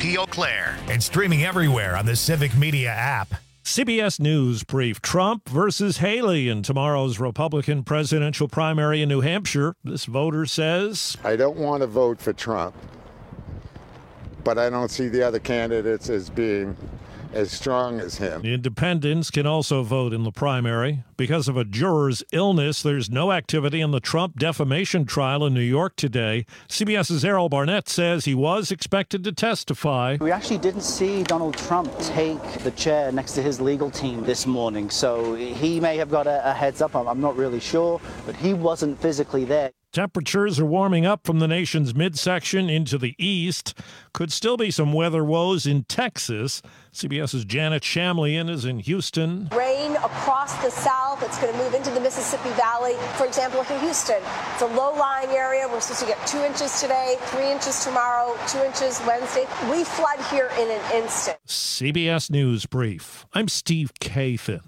Eau Claire. And streaming everywhere on the Civic Media app. CBS News brief. Trump versus Haley in tomorrow's Republican presidential primary in New Hampshire. This voter says, I don't want to vote for Trump, but I don't see the other candidates as being as strong as him. Independents can also vote in the primary. Because of a juror's illness, there's no activity in the Trump defamation trial in New York today. CBS's Errol Barnett says he was expected to testify. We actually didn't see Donald Trump take the chair next to his legal team this morning, so he may have got a heads up. I'm not really sure, but he wasn't physically there. Temperatures are warming up from the nation's midsection into the east. Could still be some weather woes in Texas. CBS's Janet Shamlian is in Houston. Rain across the south. It's going to move into the Mississippi Valley. For example, in Houston, it's a low-lying area. We're supposed to get 2 inches today, 3 inches tomorrow, 2 inches Wednesday. We flood here in an instant. CBS News Brief. I'm Steve Kathan.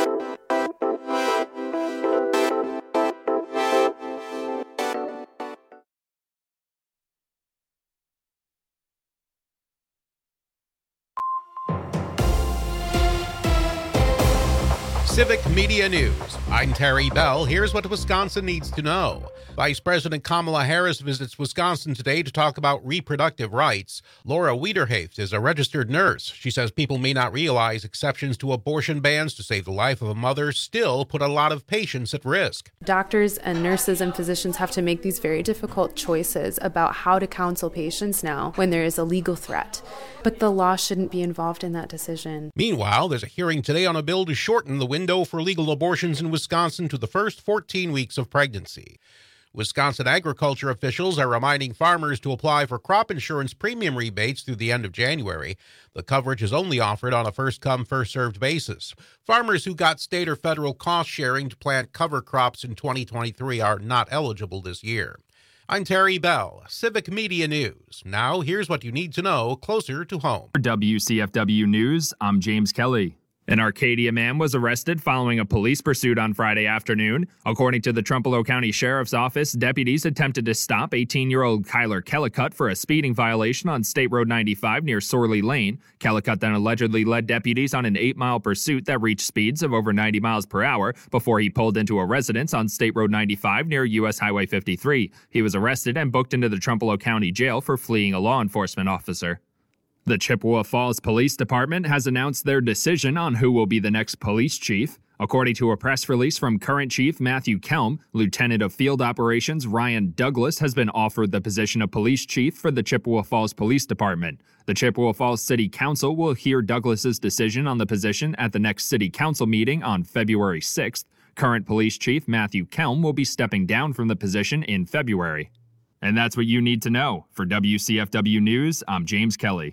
Civic Media News. I'm Terry Bell. Here's what Wisconsin needs to know. Vice President Kamala Harris visits Wisconsin today to talk about reproductive rights. Laura Wiederhaft is a registered nurse. She says people may not realize exceptions to abortion bans to save the life of a mother still put a lot of patients at risk. Doctors and nurses and physicians have to make these very difficult choices about how to counsel patients now when there is a legal threat. But the law shouldn't be involved in that decision. Meanwhile, there's a hearing today on a bill to shorten the window for legal abortions in Wisconsin to the first 14 weeks of pregnancy. Wisconsin agriculture officials are reminding farmers to apply for crop insurance premium rebates through the end of January. The coverage is only offered on a first-come, first-served basis. Farmers who got state or federal cost sharing to plant cover crops in 2023 are not eligible this year. I'm Terry Bell, Civic Media News. Now, here's what you need to know closer to home. For WCFW News, I'm James Kelly. An Arcadia man was arrested following a police pursuit on Friday afternoon. According to the Trumbull County Sheriff's Office, deputies attempted to stop 18-year-old Kyler Kellicott for a speeding violation on State Road 95 near Sorley Lane. Kellicott then allegedly led deputies on an 8-mile pursuit that reached speeds of over 90 miles per hour before he pulled into a residence on State Road 95 near U.S. Highway 53. He was arrested and booked into the Trumbull County Jail for fleeing a law enforcement officer. The Chippewa Falls Police Department has announced their decision on who will be the next police chief. According to a press release from current Chief Matthew Kelm, Lieutenant of Field Operations Ryan Douglas has been offered the position of police chief for the Chippewa Falls Police Department. The Chippewa Falls City Council will hear Douglas's decision on the position at the next City Council meeting on February 6th. Current Police Chief Matthew Kelm will be stepping down from the position in February. And that's what you need to know. For WCFW News, I'm James Kelly.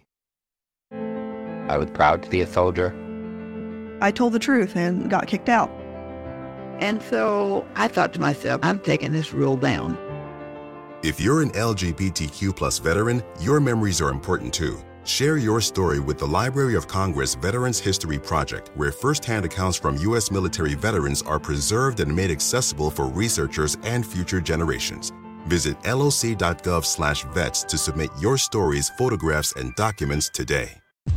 I was proud to be a soldier. I told the truth and got kicked out. And so I thought to myself, I'm taking this rule down. If you're an LGBTQ plus veteran, your memories are important too. Share your story with the Library of Congress Veterans History Project, where firsthand accounts from U.S. military veterans are preserved and made accessible for researchers and future generations. Visit loc.gov/vets to submit your stories, photographs, and documents today.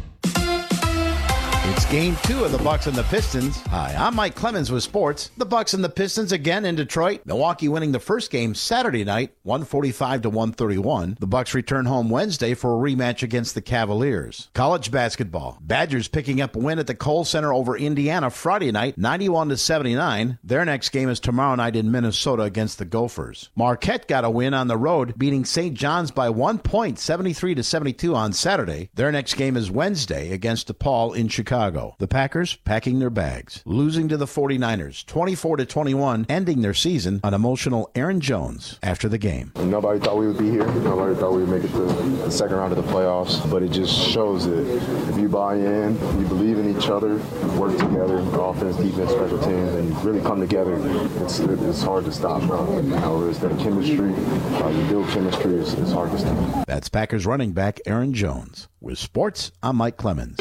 It's Game 2 of the Bucks and the Pistons. Hi, I'm Mike Clemens with sports. The Bucks and the Pistons again in Detroit. Milwaukee winning the first game Saturday night, 145-131. The Bucks return home Wednesday for a rematch against the Cavaliers. College basketball. Badgers picking up a win at the Kohl Center over Indiana Friday night, 91-79. Their next game is tomorrow night in Minnesota against the Gophers. Marquette got a win on the road, beating St. John's by 1 point, 73-72 on Saturday. Their next game is Wednesday against DePaul in Chicago. The Packers packing their bags, losing to the 49ers 24-21, ending their season on emotional Aaron Jones after the game. Nobody thought we would be here. Nobody thought we would make it to the second round of the playoffs, but it just shows that if you buy in, you believe in each other, you work together, offense, defense, special teams, and you really come together, it's hard to stop. It's that chemistry. You build chemistry, it's hard to stop. That's Packers running back Aaron Jones. With sports, I'm Mike Clemens.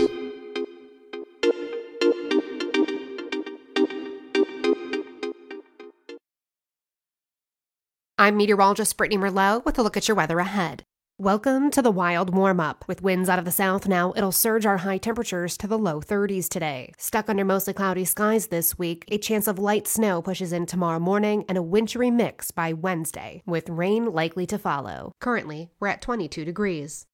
I'm meteorologist Brittany Merlot with a look at your weather ahead. Welcome to the Wild Warm-Up. With winds out of the south now, it'll surge our high temperatures to the low 30s today. Stuck under mostly cloudy skies this week, a chance of light snow pushes in tomorrow morning and a wintry mix by Wednesday, with rain likely to follow. Currently, we're at 22 degrees.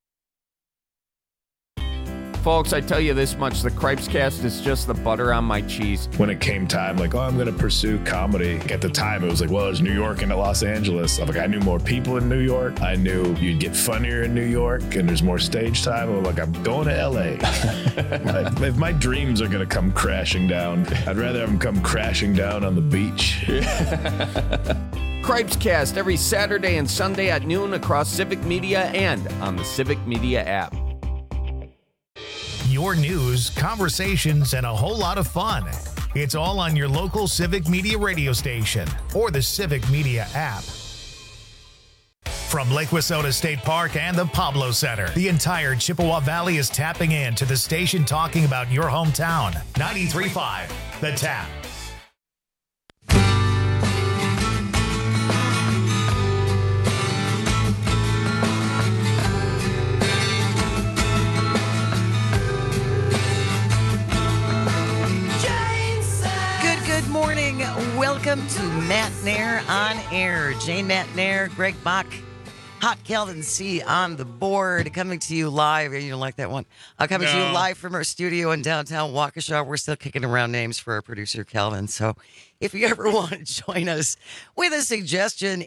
Folks, I tell you this much, the Cripescast is just the butter on my cheese. When it came time, like, I'm going to pursue comedy. At the time, it was like, well, there's New York and Los Angeles. I'm like, I knew more people in New York. I knew you'd get funnier in New York and there's more stage time. I'm like, I'm going to LA. Like, if my dreams are going to come crashing down, I'd rather have them come crashing down on the beach. Cripescast every Saturday and Sunday at noon across Civic Media and on the Civic Media app. Your news, conversations, and a whole lot of fun. It's all on your local Civic Media radio station or the Civic Media app. From Lake Wissota State Park and the Pablo Center, the entire Chippewa Valley is tapping in to the station talking about your hometown. 93.5, The Tap. Welcome to Matt Nair on Air. Jane Matt Nair, Greg Bach, Hot Calvin C on the board, coming to you live. You don't like that one? Coming to you live from our studio in downtown Waukesha. We're still kicking around names for our producer, Calvin. So if you ever want to join us with a suggestion,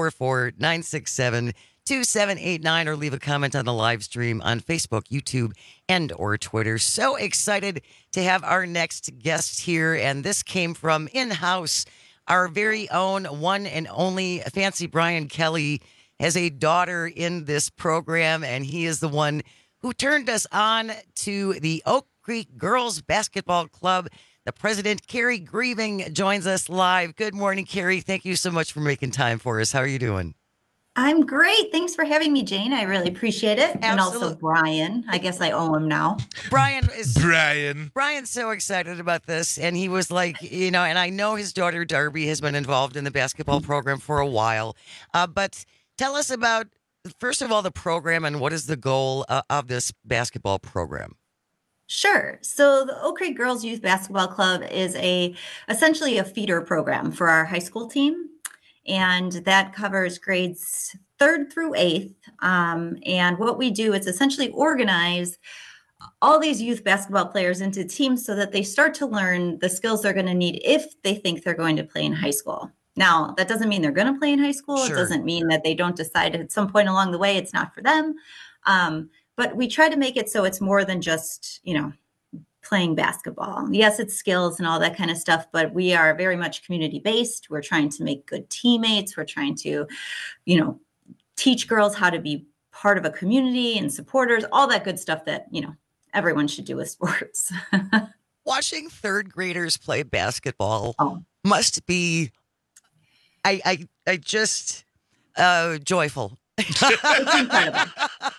844-967-2789, or leave a comment on the live stream on Facebook, YouTube, and or Twitter. So excited to have our next guest here, and this came from in-house. Our very own one and only Fancy Brian Kelly has a daughter in this program, and he is the one who turned us on to the Oak Creek Girls Basketball Club. The president, Carrie Grieving, joins us live. Good morning, Carrie. Thank you so much for making time for us. How are you doing? I'm great. Thanks for having me, Jane. I really appreciate it. Absolutely. And also Brian. I guess I owe him now. Brian's so excited about this. And he was like, and I know his daughter Darby has been involved in the basketball program for a while. But tell us about, first of all, the program and what is the goal of this basketball program? Sure. So the Oak Creek Girls Youth Basketball Club is essentially a feeder program for our high school team. And that covers grades 3rd through 8th. And what we do is essentially organize all these youth basketball players into teams so that they start to learn the skills they're going to need if they think they're going to play in high school. Now, that doesn't mean they're going to play in high school. Sure. It doesn't mean that they don't decide at some point along the way it's not for them. But we try to make it so it's more than just, playing basketball. Yes, it's skills and all that kind of stuff, but we are very much community-based. We're trying to make good teammates. We're trying to, teach girls how to be part of a community and supporters, all that good stuff that, everyone should do with sports. Watching 3rd graders play basketball must be, I just, joyful. It's incredible.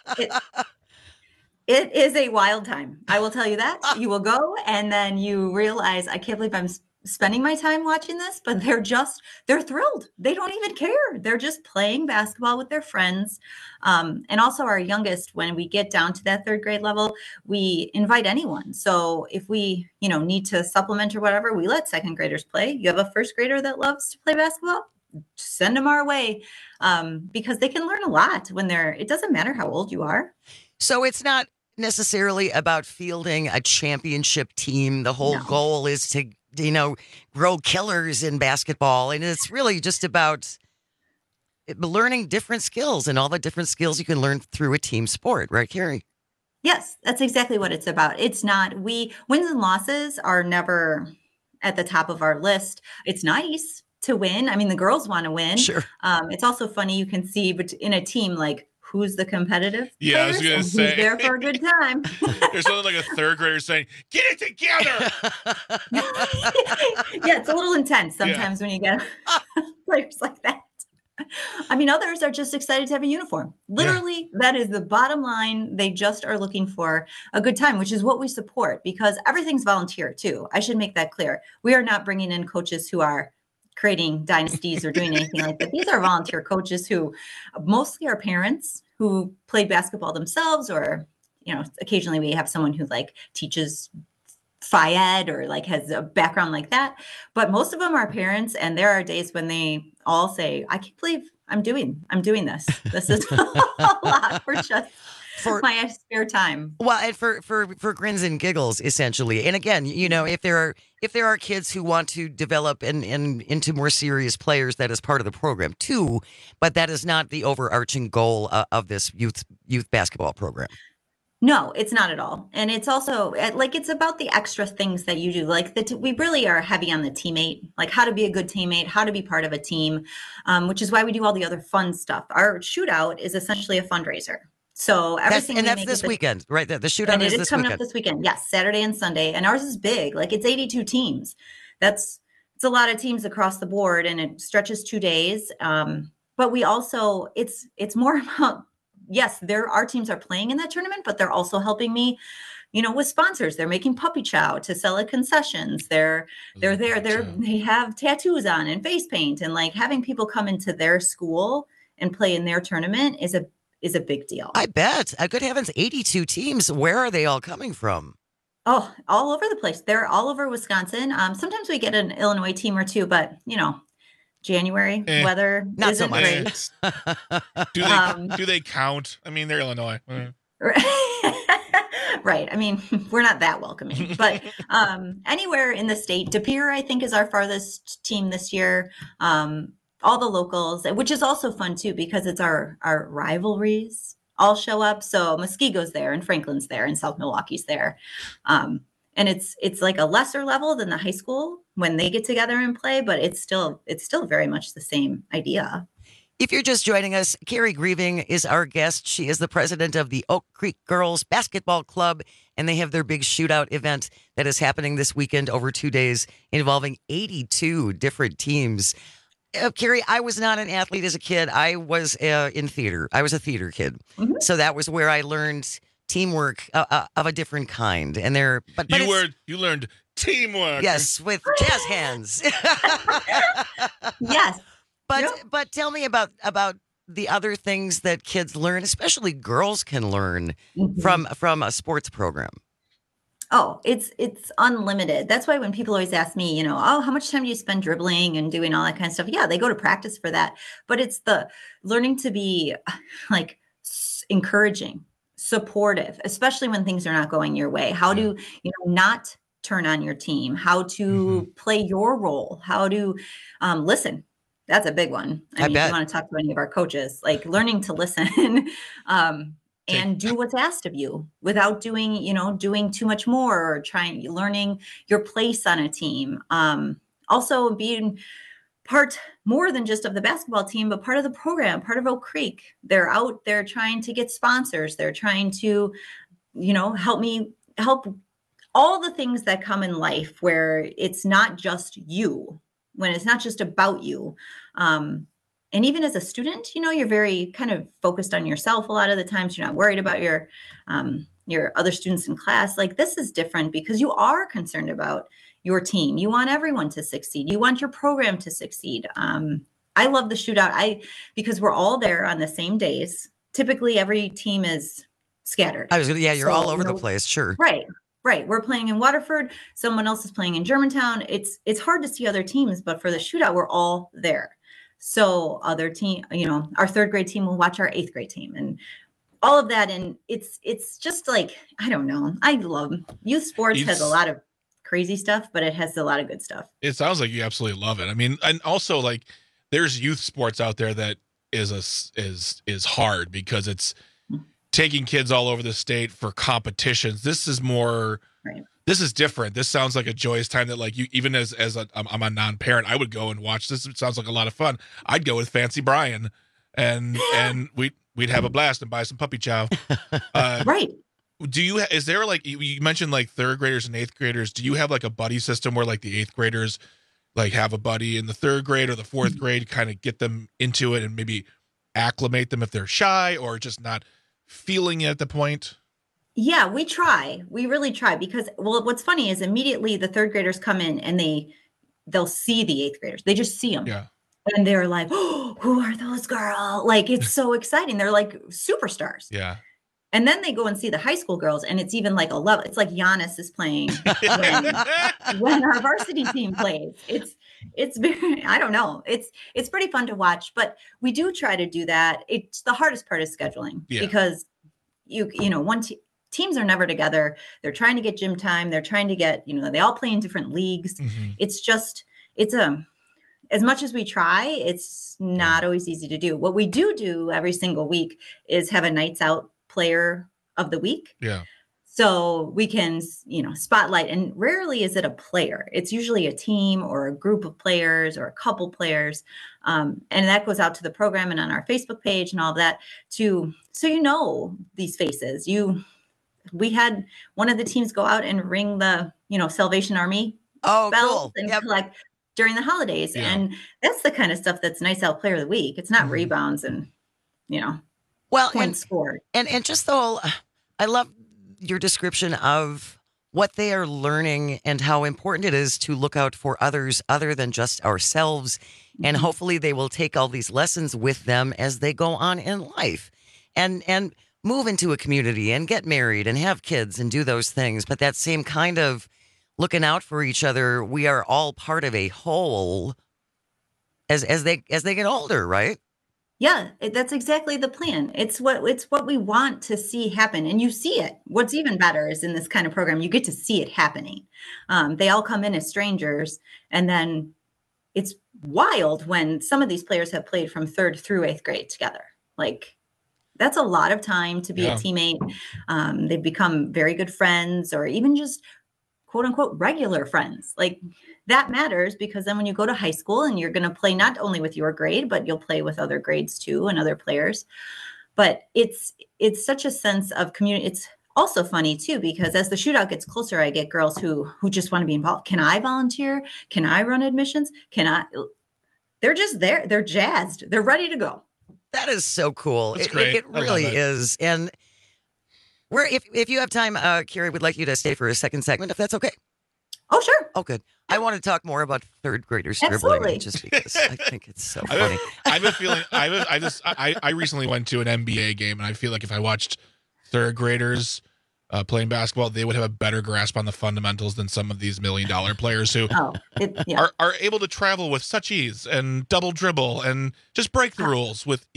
It is a wild time. I will tell you that. You will go and then you realize, I can't believe I'm spending my time watching this, but they're thrilled. They don't even care. They're just playing basketball with their friends. And also our youngest, when we get down to that 3rd grade level, we invite anyone. So if we, need to supplement or whatever, we let 2nd graders play. You have a 1st grader that loves to play basketball, send them our way, because they can learn a lot it doesn't matter how old you are. So it's not necessarily about fielding a championship team. The whole goal is to, grow killers in basketball. And it's really just about learning different skills and all the different skills you can learn through a team sport. Right, Carrie? Yes, that's exactly what it's about. It's not, wins and losses are never at the top of our list. It's nice to win. I mean, the girls want to win. Sure. It's also funny. You can see, but in a team, like, who's the competitive Yeah, I was going to say. Who's there for a good time. There's something like a 3rd grader saying, get it together. Yeah, it's a little intense sometimes when you get players like that. I mean, others are just excited to have a uniform. Literally, that is the bottom line. They just are looking for a good time, which is what we support because everything's volunteer too. I should make that clear. We are not bringing in coaches who are creating dynasties or doing anything like that. These are volunteer coaches who mostly are parents who played basketball themselves, or, occasionally we have someone who like teaches Phi Ed or like has a background like that. But most of them are parents, and there are days when they all say, I can't believe I'm doing this. This is a lot for my spare time. Well, and for grins and giggles, essentially. And again, if there are kids who want to develop and into more serious players, that is part of the program too. But that is not the overarching goal of this youth basketball program. No, it's not at all. And it's also it's about the extra things that you do. We really are heavy on the teammate, like how to be a good teammate, how to be part of a team, which is why we do all the other fun stuff. Our shootout is essentially a fundraiser. So everything that's this weekend, right? The shootout is this coming up this weekend. Yes, Saturday and Sunday. And ours is big. It's 82 teams. It's a lot of teams across the board, and it stretches 2 days. But we also, it's more about, yes, our teams are playing in that tournament, but they're also helping me, with sponsors. They're making puppy chow to sell at concessions. They're there. They have tattoos on and face paint, and having people come into their school and play in their tournament is a big deal. I bet. Good heavens, 82 teams. Where are they all coming from? Oh, all over the place. They're all over Wisconsin. Sometimes we get an Illinois team or two, but January weather not isn't so much. great. Do they count? I mean, they're Illinois. Right. I mean, we're not that welcoming, but anywhere in the state. De Pere, I think, is our farthest team this year. All the locals, which is also fun too, because it's our rivalries all show up. So Muskego's there, and Franklin's there, and South Milwaukee's there. And it's like a lesser level than the high school when they get together and play, but it's still very much the same idea. If you're just joining us, Carrie Grieving is our guest. She is the president of the Oak Creek Girls Basketball Club, and they have their big shootout event that is happening this weekend over 2 days, involving 82 different teams. Carrie, I was not an athlete as a kid. I was in theater. I was a theater kid. Mm-hmm. So that was where I learned teamwork of a different kind. And you learned teamwork. Yes, with jazz hands. Yes. But tell me about the other things that kids learn, especially girls can learn from a sports program. Oh, it's unlimited. That's why when people always ask me, how much time do you spend dribbling and doing all that kind of stuff? Yeah, they go to practice for that. But it's the learning to be encouraging, supportive, especially when things are not going your way. How to, not turn on your team, how to play your role, how to listen. That's a big one. I mean, if you want to talk to any of our coaches, learning to listen and do what's asked of you without doing too much more, or learning your place on a team. Also being part more than just of the basketball team, but part of the program, part of Oak Creek. They're out there trying to get sponsors. They're trying to, help all the things that come in life where it's not just you, when it's not just about you. And even as a student, you're very kind of focused on yourself a lot of the times. You're not worried about your other students in class. This is different because you are concerned about your team. You want everyone to succeed. You want your program to succeed. I love the shootout because we're all there on the same days. Typically, every team is scattered. You're all over the place. Sure. Right. We're playing in Waterford. Someone else is playing in Germantown. It's hard to see other teams, but for the shootout, we're all there. So other team, our third grade team will watch our eighth grade team and all of that. And it's just I don't know. I love youth sports. Has a lot of crazy stuff, but it has a lot of good stuff. It sounds like you absolutely love it. I mean, and also there's youth sports out there that is hard because it's taking kids all over the state for competitions. This is more, right. This is different. This sounds like a joyous time that you, even I'm a non-parent, I would go and watch this. It sounds like a lot of fun. I'd go with Fancy Brian and we'd have a blast and buy some puppy chow. Right. Is there you mentioned third graders and eighth graders. Do you have a buddy system where the eighth graders have a buddy in the third grade or the fourth grade, kind of get them into it and maybe acclimate them if they're shy or just not feeling it at the point? Yeah, we try. We really try because, what's funny is immediately the third graders come in and they'll see the 8th graders. They just see them. Yeah. And they're like, oh, who are those girls? Like, it's so exciting. They're like superstars. Yeah. And then they go and see the high school girls, and it's even like a level. It's like Giannis is playing when our varsity team plays. It's very, I don't know. It's pretty fun to watch, but we do try to do that. It's the hardest part is scheduling because you know, teams are never together. They're trying to get gym time. They're trying to get, you know, they all play in different leagues. Mm-hmm. It's as much as we try, it's not always easy to do. What we do every single week is have a nights out player of the week. Yeah. So we can, you know, spotlight, and rarely is it a player. It's usually a team or a group of players or a couple players. And that goes out to the program and on our Facebook page and all that so you know these faces. We had one of the teams go out and ring the, you know, Salvation Army bells cool. and collect during the holidays. Yeah. And that's the kind of stuff that's nice out player of the week. It's not rebounds and, you know, points scored. And just the whole, I love your description of what they are learning and how important it is to look out for others other than just ourselves. Mm-hmm. And hopefully they will take all these lessons with them as they go on in life and move into a community and get married and have kids and do those things. But that same kind of looking out for each other, we are all part of a whole as they get older, right? Yeah, that's exactly the plan. It's what we want to see happen, and you see it. What's even better is in this kind of program, you get to see it happening. They all come in as strangers, and then it's wild when some of these players have played from 3rd through 8th grade together. Like, that's a lot of time to be a teammate. They've become very good friends, or even just quote unquote regular friends. Like, that matters, because then when you go to high school and you're going to play not only with your grade, but you'll play with other grades too and other players. But it's such a sense of community. It's also funny too, because as the shootout gets closer, I get girls who just want to be involved. Can I volunteer? Can I run admissions? They're just there. They're jazzed. They're ready to go. That is so cool. That's great. It really is. And if you have time, Carrie, we'd like you to stay for a second segment, if that's okay. Oh, sure. Oh, good. I want to talk more about 3rd graders Absolutely. dribbling, just because I think it's so funny. I have a feeling. I recently went to an NBA game, and I feel like if I watched 3rd graders playing basketball, they would have a better grasp on the fundamentals than some of these $1 million players who are able to travel with such ease and double dribble and just break the rules with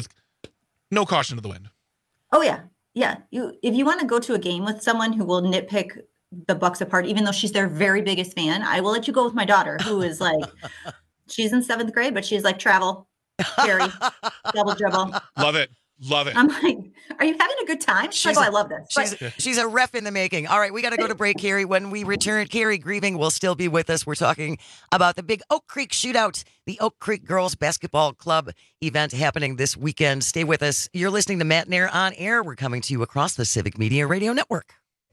no caution to the wind. Oh yeah, yeah. If you want to go to a game with someone who will nitpick the Bucks apart, even though she's their very biggest fan, I will let you go with my daughter, who is like, she's in 7th grade, but she's like, travel, carry, double dribble. Love it. I'm like, are you having a good time? She's like, I love this. She's a ref in the making. All right, we got to go to break, Carrie. When we return, Carrie Grieving will still be with us. We're talking about the big Oak Creek Shootout, the Oak Creek Girls Basketball Club event happening this weekend. Stay with us. You're listening to Matt Nair on Air. We're coming to you across the Civic Media Radio Network.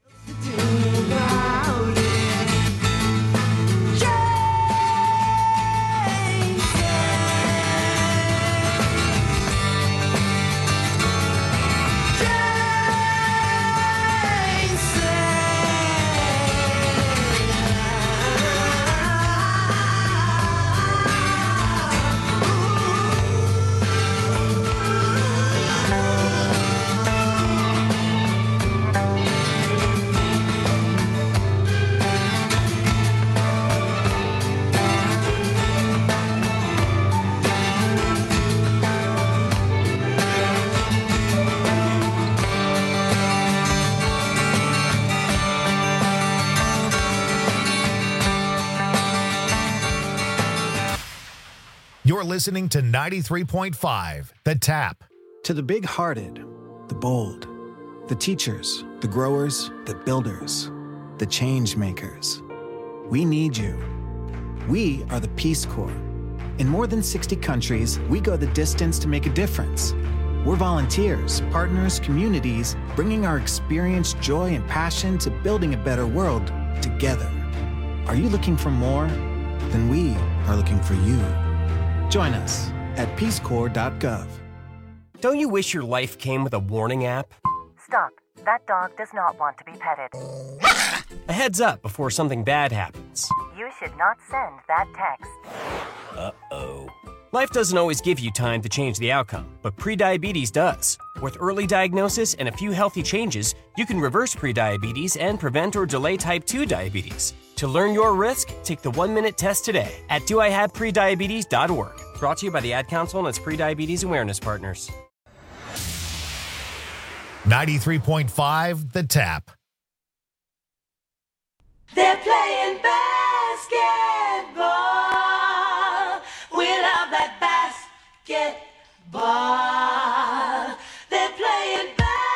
You're listening to 93.5, The Tap. To the big-hearted, the bold, the teachers, the growers, the builders, the change makers, we need you. We are the Peace Corps. In more than 60 countries, we go the distance to make a difference. We're volunteers, partners, communities, bringing our experience, joy, and passion to building a better world together. Are you looking for more? Then we are looking for you. Join us at peacecorps.gov. Don't you wish your life came with a warning app? Stop. That dog does not want to be petted. A heads up before something bad happens. You should not send that text. Uh-oh. Life doesn't always give you time to change the outcome, but prediabetes does. With early diagnosis and a few healthy changes, you can reverse prediabetes and prevent or delay type 2 diabetes. To learn your risk, take the 1-minute test today at doihaveprediabetes.org. Brought to you by the Ad Council and its prediabetes awareness partners. 93.5 The Tap. They're playing basketball. We love that basketball. They're playing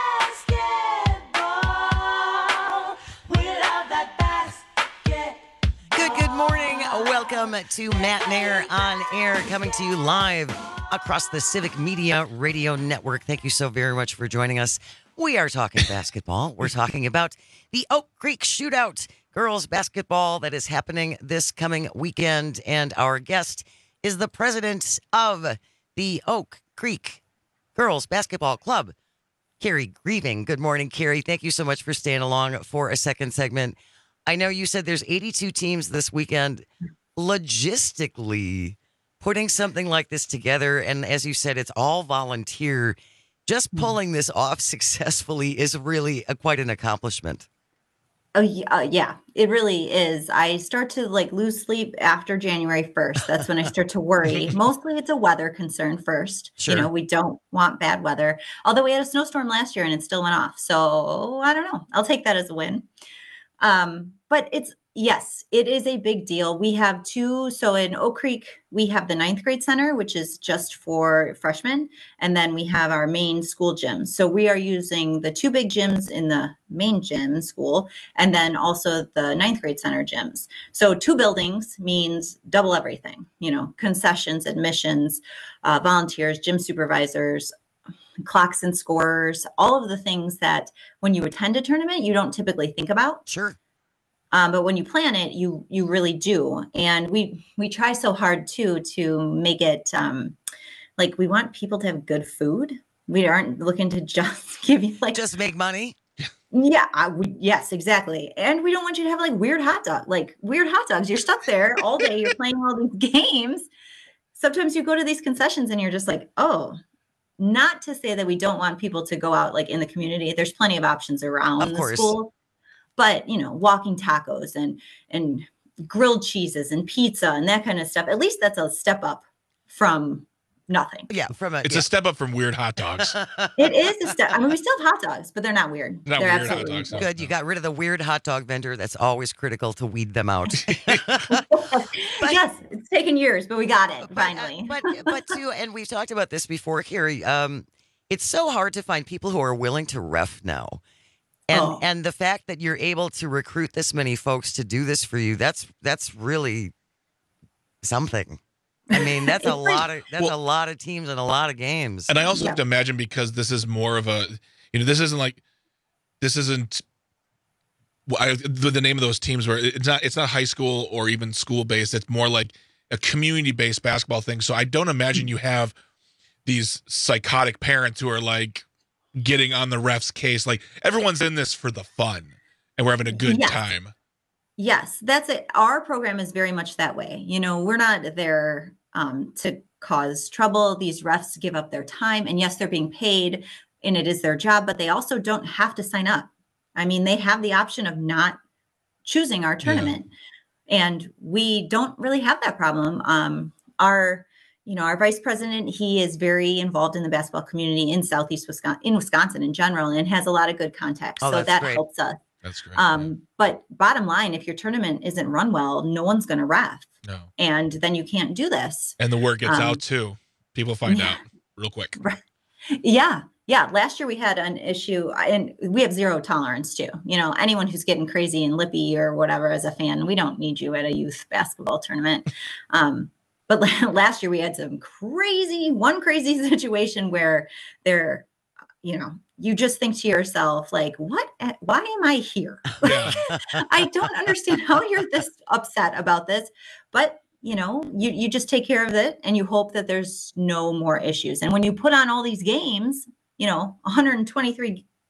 basketball. We love that basketball. Good morning. Welcome to Matt Nair on Air, coming to you live across the Civic Media Radio Network. Thank you so very much for joining us. We are talking basketball. We're talking about the Oak Creek Shootout girls basketball that is happening this coming weekend. And our guest is the president of the Oak Creek Girls Basketball Club, Carrie Grieving. Good morning, Carrie. Thank you so much for staying along for a second segment. I know you said there's 82 teams this weekend. Logistically, putting something like this together, and as you said, it's all volunteer, just pulling this off successfully is really quite an accomplishment. Oh, yeah, it really is. I start to lose sleep after January 1st. That's when I start to worry. Mostly it's a weather concern first. Sure. We don't want bad weather. Although we had a snowstorm last year and it still went off. So I don't know. I'll take that as a win. But yes, it is a big deal. We have two. So in Oak Creek, we have the 9th grade center, which is just for freshmen. And then we have our main school gym. So we are using the 2 big gyms in the main gym school, and then also the 9th grade center gyms. So 2 buildings means double everything, concessions, admissions, volunteers, gym supervisors, clocks and scores, all of the things that when you attend a tournament, you don't typically think about. Sure. But when you plan it, you really do. And we try so hard too to make it we want people to have good food. We aren't looking to just give you just make money. Yeah, yes, exactly. And we don't want you to have weird hot dogs. You're stuck there all day. You're playing all these games. Sometimes you go to these concessions and you're just oh. Not to say that we don't want people to go out in the community. There's plenty of options around the school. But, walking tacos and grilled cheeses and pizza and that kind of stuff, at least that's a step up from nothing. Yeah, it's a step up from weird hot dogs. It is a step. I mean, we still have hot dogs, but they're not weird. They're weird absolutely hot dogs. No. Good. You got rid of the weird hot dog vendor. That's always critical to weed them out. Yes, it's taken years, but we got it finally. But too, and we've talked about this before, Carrie. It's so hard to find people who are willing to ref now. And the fact that you're able to recruit this many folks to do this for you, that's really something. I mean, that's a lot of teams and a lot of games. And I also have to imagine, because this is more of a, this isn't the name of those teams where it's not high school or even school based. It's more like a community based basketball thing. So I don't imagine you have these psychotic parents who are getting on the ref's case. Everyone's in this for the fun and we're having a good time. Yes, that's it. Our program is very much that way. We're not there to cause trouble. These refs give up their time, and yes, they're being paid and it is their job, but they also don't have to sign up. I mean, they have the option of not choosing our tournament, and we don't really have that problem. Our vice president, he is very involved in the basketball community in Southeast Wisconsin, in Wisconsin in general, and has a lot of good contacts. So that helps us. That's great. But bottom line, if your tournament isn't run well, no one's going to ref. No. And then you can't do this. And the word gets out too. People find out real quick. Right. Yeah. Yeah. Last year we had an issue, and we have zero tolerance too. Anyone who's getting crazy and lippy or whatever as a fan, we don't need you at a youth basketball tournament. But last year we had one crazy situation where you just think to yourself, why am I here? Yeah. I don't understand how you're this upset about this, but you just take care of it and you hope that there's no more issues. And when you put on all these games, 123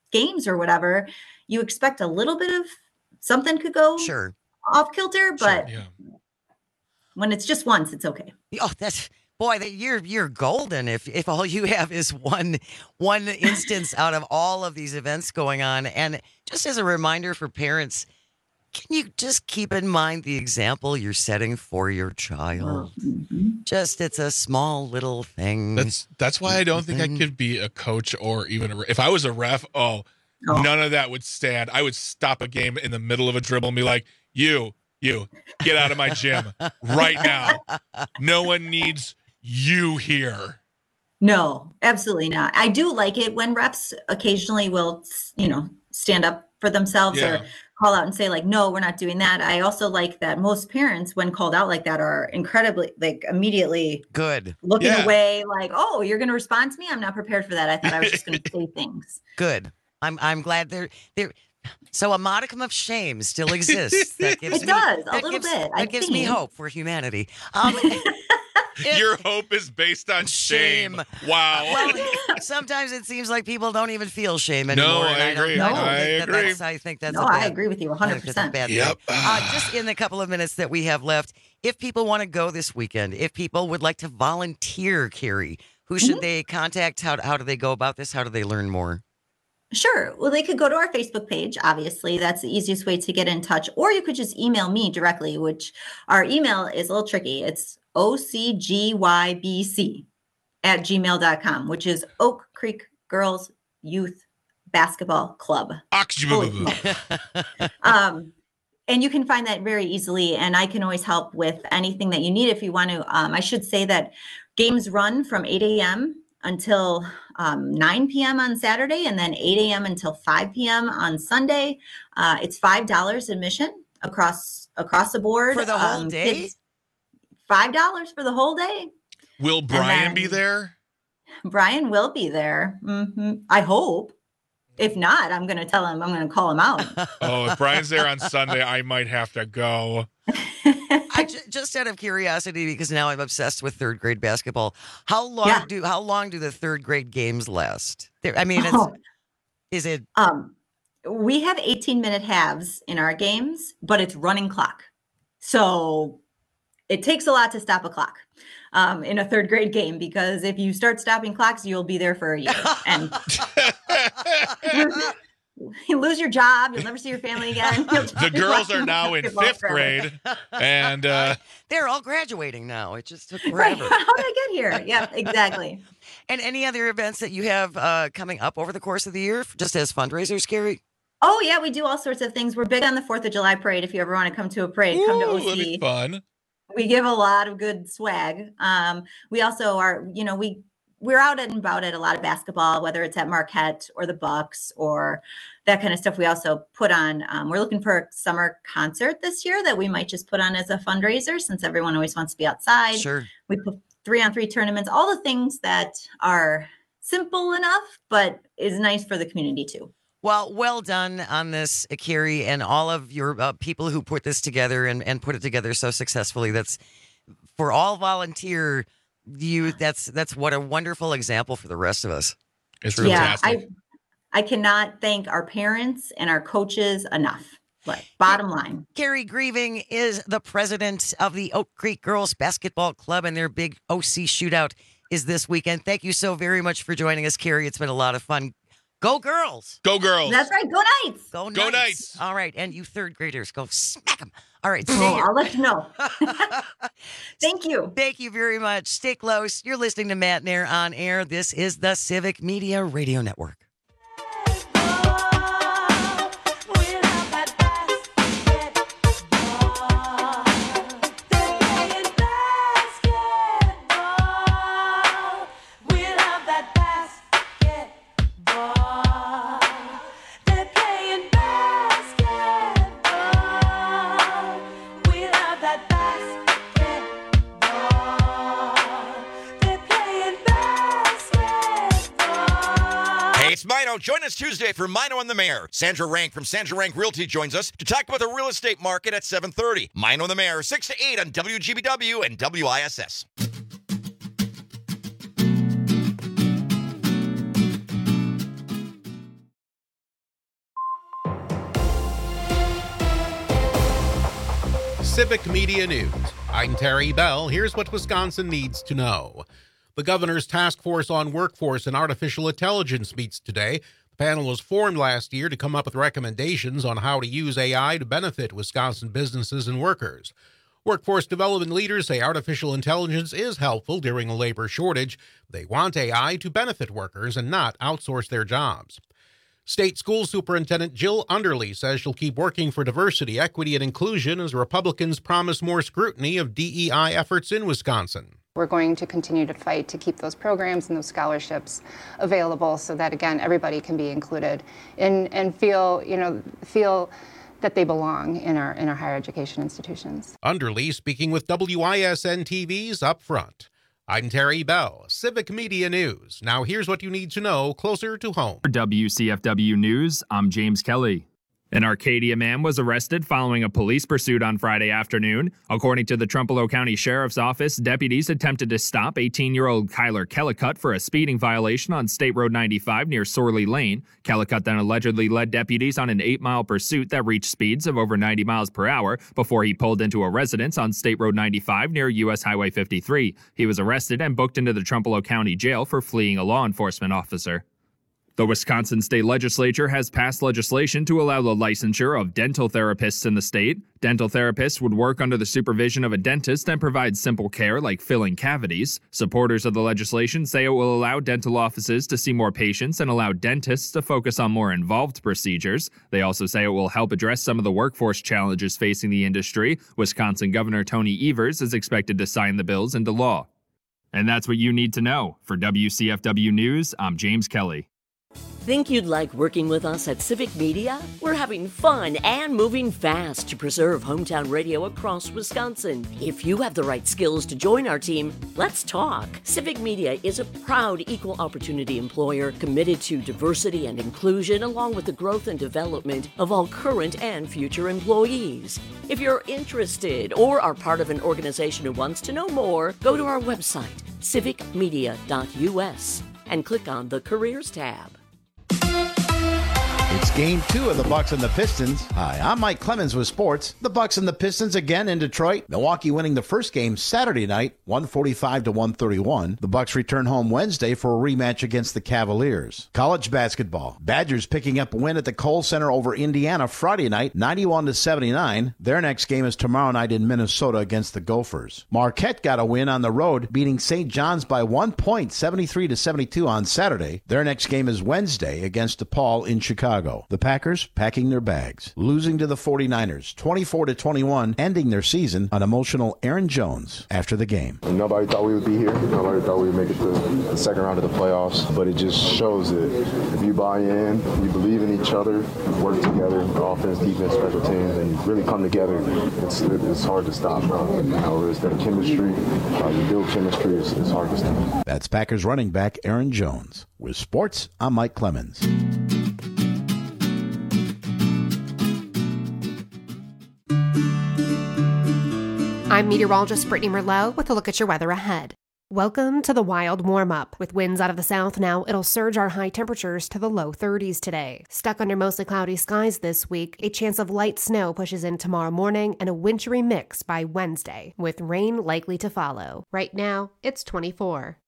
games or whatever, you expect a little bit of something could go off kilter, but when it's just once, it's okay. Oh, you're golden if all you have is one instance out of all of these events going on. And just as a reminder for parents, can you just keep in mind the example you're setting for your child? Just, it's a small little thing. That's why I don't think I could be a coach or even if I was a ref. None of that would stand. I would stop a game in the middle of a dribble and be like, you get out of my gym right now. No one needs you here. No, absolutely not. I do like it when reps occasionally will, stand up for themselves or call out and say like, no, we're not doing that. I also like that most parents, when called out like that, are incredibly immediately good looking away like, oh, you're going to respond to me? I'm not prepared for that. I thought I was just going to say things. Good. I'm glad they're so a modicum of shame still exists. That gives That gives me hope for humanity. Your hope is based on shame. Wow. Well, sometimes it seems like people don't even feel shame anymore. No, I agree. I think that's I agree with you 100%. Yep. Just in the couple of minutes that we have left, if people want to go this weekend, if people would like to volunteer, Carrie, who should they contact? How do they go about this? How do they learn more? Sure. Well, they could go to our Facebook page. Obviously, that's the easiest way to get in touch. Or you could just email me directly, which our email is a little tricky. It's ocgybc@gmail.com, which is Oak Creek Girls Youth Basketball Club. And you can find that very easily. And I can always help with anything that you need if you want to. I should say that games run from 8 a.m. until 9 p.m. on Saturday, and then 8 a.m. until 5 p.m. on Sunday. It's $5 admission across the board. For the whole day? Kids, $5 for the whole day. Will Brian be there? Brian will be there. I hope. If not, I'm going to tell him. I'm going to call him out. If Brian's there on Sunday, I might have to go. Just out of curiosity, because now I'm obsessed with third grade basketball. How long do the third grade games last? Is it? We have 18-minute halves in our games, but it's running clock. So it takes a lot to stop a clock in a third grade game, because if you start stopping clocks, you'll be there for a year. And you lose your job. You'll never see your family again. The girls are now in fifth grade, and they're all graduating now. It just took forever. Right. How did I get here? Yeah, exactly. And any other events that you have coming up over the course of the year, just as fundraisers, Carrie? Oh, yeah, we do all sorts of things. We're big on the 4th of July parade. If you ever want to come to a parade, come to OC. That'd be fun. We give a lot of good swag. We also are, we're out and about at a lot of basketball, whether it's at Marquette or the Bucks or that kind of stuff. We also put on, we're looking for a summer concert this year that we might just put on as a fundraiser, since everyone always wants to be outside. Sure. We put 3-on-3 tournaments, all the things that are simple enough, but is nice for the community too. Well done on this, Carrie, and all of your people who put this together and put it together so successfully. That's for all volunteer. That's what a wonderful example for the rest of us. It's fantastic. I cannot thank our parents and our coaches enough. But bottom line, Carrie Grieving is the president of the Oak Creek Girls Basketball Club, and their big OC shootout is this weekend. Thank you so very much for joining us, Carrie. It's been a lot of fun. Go girls. Go girls. That's right. Go Knights. Go Knights. Knights. All right. And you third graders, go smack them. All right. I'll let you know. Thank you. Thank you very much. Stay close. You're listening to Matt Nair on Air. This is the Civic Media Radio Network. Join us Tuesday for Mino and the Mayor. Sandra Rank from Sandra Rank Realty joins us to talk about the real estate market at 7:30. Mino and the Mayor, 6 to 8 on WGBW and WISS. Civic Media News. I'm Terry Bell. Here's what Wisconsin needs to know. The governor's task force on workforce and artificial intelligence meets today. The panel was formed last year to come up with recommendations on how to use AI to benefit Wisconsin businesses and workers. Workforce development leaders say artificial intelligence is helpful during a labor shortage. They want AI to benefit workers and not outsource their jobs. State School Superintendent Jill Underly says she'll keep working for diversity, equity, and inclusion as Republicans promise more scrutiny of DEI efforts in Wisconsin. We're going to continue to fight to keep those programs and those scholarships available so that, again, everybody can be included and feel that they belong in our higher education institutions. Underly speaking with WISN TV's Up Front. I'm Terry Bell, Civic Media News. Now here's what you need to know closer to home. For WCFW News, I'm James Kelly. An Arcadia man was arrested following a police pursuit on Friday afternoon. According to the Trumpereau County Sheriff's Office, deputies attempted to stop 18-year-old Kyler Kellicut for a speeding violation on State Road 95 near Sorley Lane. Kellicut then allegedly led deputies on an 8-mile pursuit that reached speeds of over 90 miles per hour before he pulled into a residence on State Road 95 near U.S. Highway 53. He was arrested and booked into the Trumpereau County Jail for fleeing a law enforcement officer. The Wisconsin State Legislature has passed legislation to allow the licensure of dental therapists in the state. Dental therapists would work under the supervision of a dentist and provide simple care like filling cavities. Supporters of the legislation say it will allow dental offices to see more patients and allow dentists to focus on more involved procedures. They also say it will help address some of the workforce challenges facing the industry. Wisconsin Governor Tony Evers is expected to sign the bills into law. And that's what you need to know. For WCFW News, I'm James Kelly. Think you'd like working with us at Civic Media? We're having fun and moving fast to preserve hometown radio across Wisconsin. If you have the right skills to join our team, let's talk. Civic Media is a proud equal opportunity employer committed to diversity and inclusion along with the growth and development of all current and future employees. If you're interested or are part of an organization who wants to know more, go to our website, civicmedia.us, and click on the Careers tab. It's Game 2 of the Bucks and the Pistons. Hi, I'm Mike Clemens with sports. The Bucks and the Pistons again in Detroit. Milwaukee winning the first game Saturday night, 145-131. The Bucks return home Wednesday for a rematch against the Cavaliers. College basketball. Badgers picking up a win at the Kohl Center over Indiana Friday night, 91-79. Their next game is tomorrow night in Minnesota against the Gophers. Marquette got a win on the road, beating St. John's by 1 point, 73-72 on Saturday. Their next game is Wednesday against DePaul in Chicago. The Packers packing their bags, losing to the 49ers 24-21, ending their season on emotional Aaron Jones after the game. Nobody thought we would be here. Nobody thought we would make it to the second round of the playoffs. But it just shows that if you buy in, you believe in each other, work together, offense, defense, special teams, and you really come together, it's hard to stop. It's that chemistry. You build chemistry. It's hard to stop. That's Packers running back Aaron Jones. With sports, I'm Mike Clemens. I'm meteorologist Brittany Merlot with a look at your weather ahead. Welcome to the wild warm-up. With winds out of the south now, it'll surge our high temperatures to the low 30s today. Stuck under mostly cloudy skies this week, a chance of light snow pushes in tomorrow morning and a wintry mix by Wednesday, with rain likely to follow. Right now, it's 24.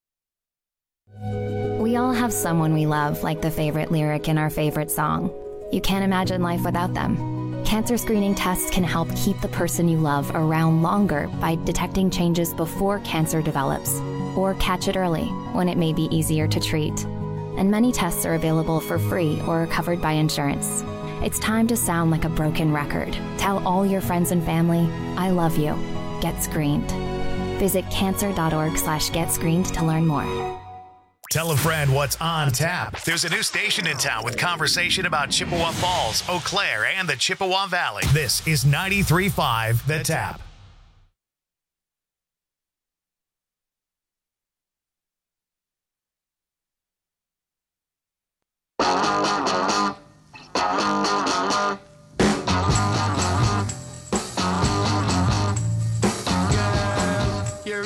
We all have someone we love, like the favorite lyric in our favorite song. You can't imagine life without them. Cancer screening tests can help keep the person you love around longer by detecting changes before cancer develops, or catch it early when it may be easier to treat. And many tests are available for free or are covered by insurance. It's time to sound like a broken record. Tell all your friends and family, I love you. Get screened. Visit cancer.org/getscreened to learn more. Tell a friend what's on tap. There's a new station in town with conversation about Chippewa Falls, Eau Claire, and the Chippewa Valley. This is 93.5 The Tap.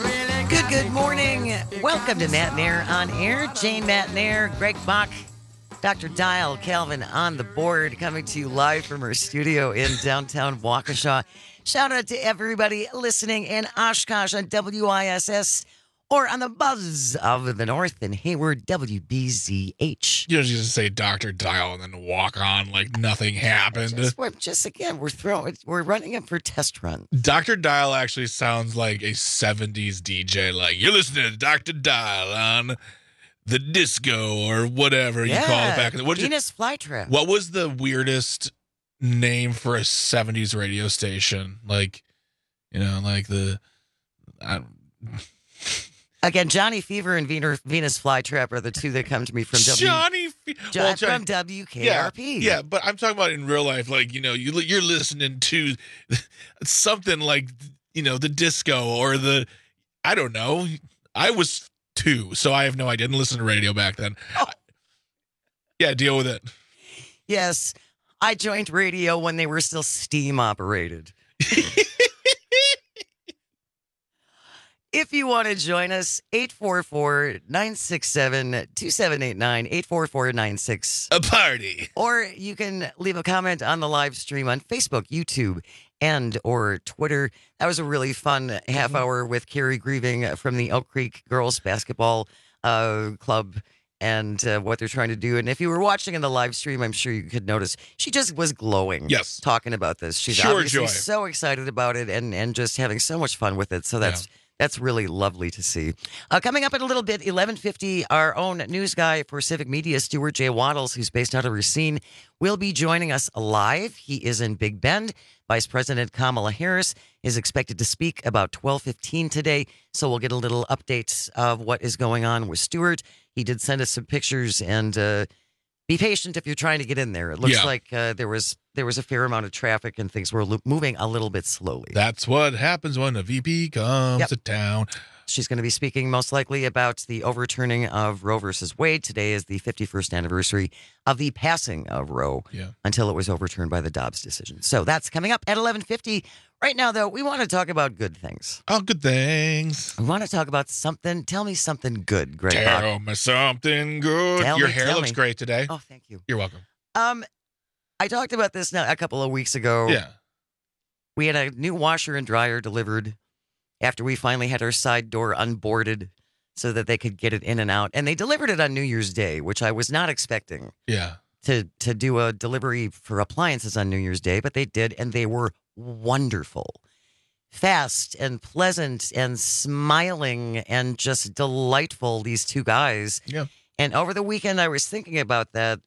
Good morning. Welcome to Matt Nair on Air. Jane Matt Nair, Greg Bach Dr. Dial, Calvin on the board, coming to you live from our studio in downtown Waukesha. Shout out to everybody listening in Oshkosh on WISS or on the buzz of the North in Hayward, WBZH. You don't just say Dr. Dial and then walk on like nothing happened. We're running it for test run. Dr. Dial actually sounds like a 70s DJ. Like, you're listening to Dr. Dial on the disco or whatever you call it back in the Venus Flytrap. What was the weirdest name for a 70s radio station? Like, you know, like Again, Johnny Fever and Venus Flytrap are the two that come to me from from WKRP. Yeah, but I'm talking about in real life. Like, you know, you're listening to something like, you know, the disco or I don't know. I was 2, so I have no idea. I didn't listen to radio back then. Oh. Yeah, deal with it. Yes, I joined radio when they were still steam operated. If you want to join us, 844-967-2789, 844-96. A party. Or you can leave a comment on the live stream on Facebook, YouTube, and or Twitter. That was a really fun half hour with Carrie Grieving from the Elk Creek Girls Basketball Club and what they're trying to do. And if you were watching in the live stream, I'm sure you could notice she just was glowing. Yes. Talking about this. She's obviously so excited about it and just having so much fun with it. So that's really lovely to see. Coming up in a little bit, 11:50, our own news guy for Civic Media, Stuart J. Waddles, who's based out of Racine, will be joining us live. He is in Big Bend. Vice President Kamala Harris is expected to speak about 12:15 today, so we'll get a little update of what is going on with Stuart. He did send us some pictures, and be patient if you're trying to get in there. It looks like there was a fair amount of traffic and things were moving a little bit slowly. That's what happens when a VP comes to town. She's going to be speaking most likely about the overturning of Roe versus Wade. Today is the 51st anniversary of the passing of Roe until it was overturned by the Dobbs decision. So that's coming up at 11:50. Right now, though, we want to talk about good things. Oh, good things. We want to talk about something. Tell me something good, Greg. Tell me something good. Your hair looks great today. Oh, thank you. You're welcome. I talked about this a couple of weeks ago. Yeah. We had a new washer and dryer delivered after we finally had our side door unboarded so that they could get it in and out. And they delivered it on New Year's Day, which I was not expecting. Yeah. To do a delivery for appliances on New Year's Day, but they did, and they were wonderful. Fast and pleasant and smiling and just delightful, these two guys. Yeah. And over the weekend, I was thinking about that.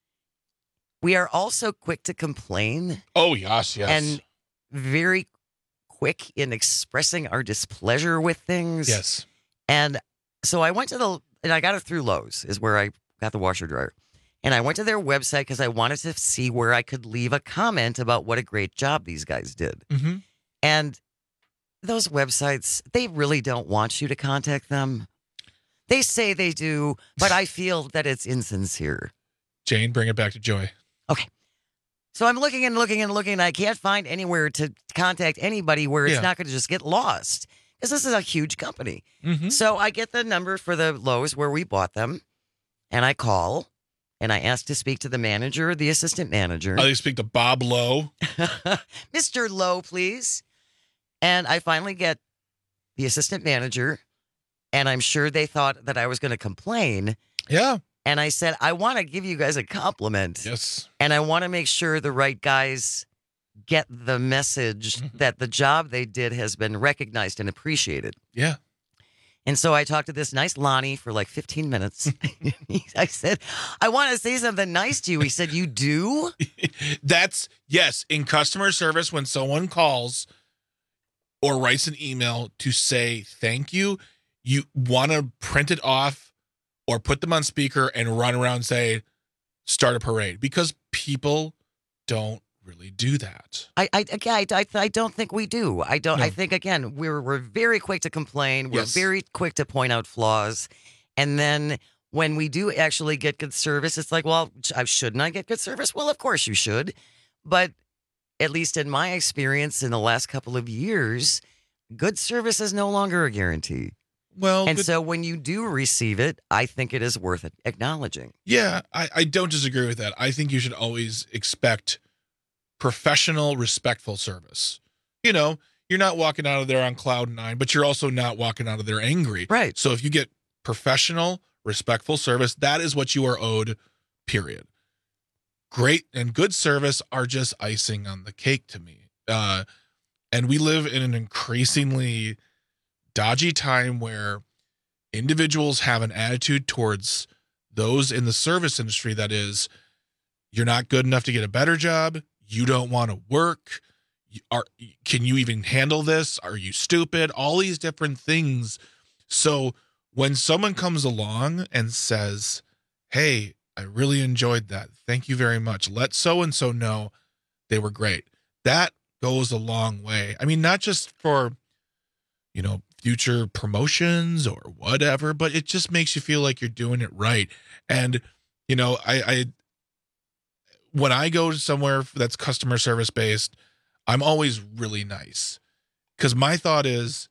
We are also quick to complain. Oh, yes. And very quick in expressing our displeasure with things. Yes. And so I went to and I got it through Lowe's, is where I got the washer dryer. And I went to their website because I wanted to see where I could leave a comment about what a great job these guys did. Mm-hmm. And those websites, they really don't want you to contact them. They say they do, but I feel that it's insincere. Jane, bring it back to Joy. Okay. So I'm looking and looking and looking, and I can't find anywhere to contact anybody where it's not going to just get lost. Because this is a huge company. Mm-hmm. So I get the number for the Lowe's where we bought them, and I call, and I ask to speak to the manager, the assistant manager. I speak to Bob Lowe. Mr. Lowe, please. And I finally get the assistant manager, and I'm sure they thought that I was going to complain. Yeah. And I said, I want to give you guys a compliment. Yes. And I want to make sure the right guys get the message that the job they did has been recognized and appreciated. Yeah. And so I talked to this nice Lonnie for like 15 minutes. I said, I want to say something nice to you. He said, you do? Yes, in customer service, when someone calls or writes an email to say thank you, you want to print it off or put them on speaker and run around and say, start a parade, because people don't really do that. I don't think we do. I don't. No. I think, again, we're very quick to complain. We're very quick to point out flaws. And then when we do actually get good service, it's like, well, shouldn't I get good service? Well, of course you should. But at least in my experience in the last couple of years, good service is no longer a guarantee. Well, and so when you do receive it, I think it is worth it acknowledging. Yeah, I don't disagree with that. I think you should always expect professional, respectful service. You know, you're not walking out of there on cloud nine, but you're also not walking out of there angry. Right. So if you get professional, respectful service, that is what you are owed, period. Great and good service are just icing on the cake to me. And we live in an increasingly dodgy time where individuals have an attitude towards those in the service industry that is, you're not good enough to get a better job. You don't want to work. Can you even handle this? Are you stupid? All these different things. So when someone comes along and says, hey, I really enjoyed that. Thank you very much. Let so-and-so know they were great. That goes a long way. I mean, not just for, you know, future promotions or whatever, but it just makes you feel like you're doing it right. And, you know, I when I go to somewhere that's customer service based, I'm always really nice, because my thought is,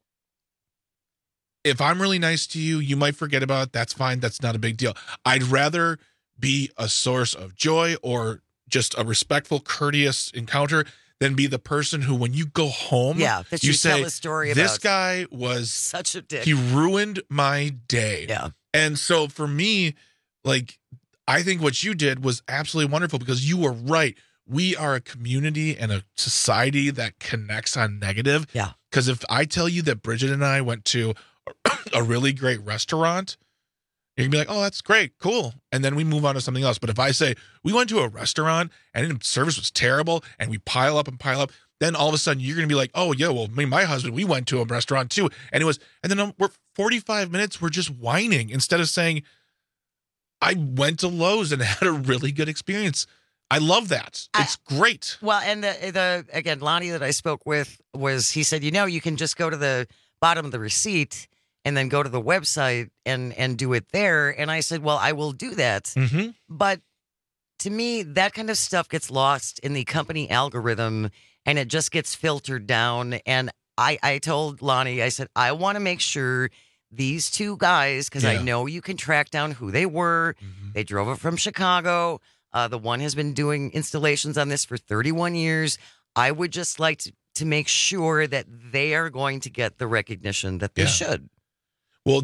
if I'm really nice to you, you might forget about it. That's fine. That's not a big deal. I'd rather be a source of joy or just a respectful, courteous encounter than be the person who, when you go home, that you say, tell a story this about. guy was Such a dick. He ruined my day. Yeah. And so for me, like, I think what you did was absolutely wonderful, because you were right. We are a community and a society that connects on negative. Yeah. Because if I tell you that Bridget and I went to a really great restaurant, you're gonna be like, oh, that's great, cool. And then we move on to something else. But if I say we went to a restaurant and the service was terrible and we pile up, then all of a sudden you're gonna be like, oh yeah, well, me and my husband, we went to a restaurant too. And then we're 45 minutes, we're just whining instead of saying, I went to Lowe's and had a really good experience. I love that. It's great. Well, and the again, Lonnie that I spoke with he said, you know, you can just go to the bottom of the receipt and then go to the website and do it there. And I said, well, I will do that. Mm-hmm. But to me, that kind of stuff gets lost in the company algorithm and it just gets filtered down. And I told Lonnie, I said, I want to make sure these two guys, because I know you can track down who they were. Mm-hmm. They drove it from Chicago. The one has been doing installations on this for 31 years. I would just like to make sure that they are going to get the recognition that they should. Well,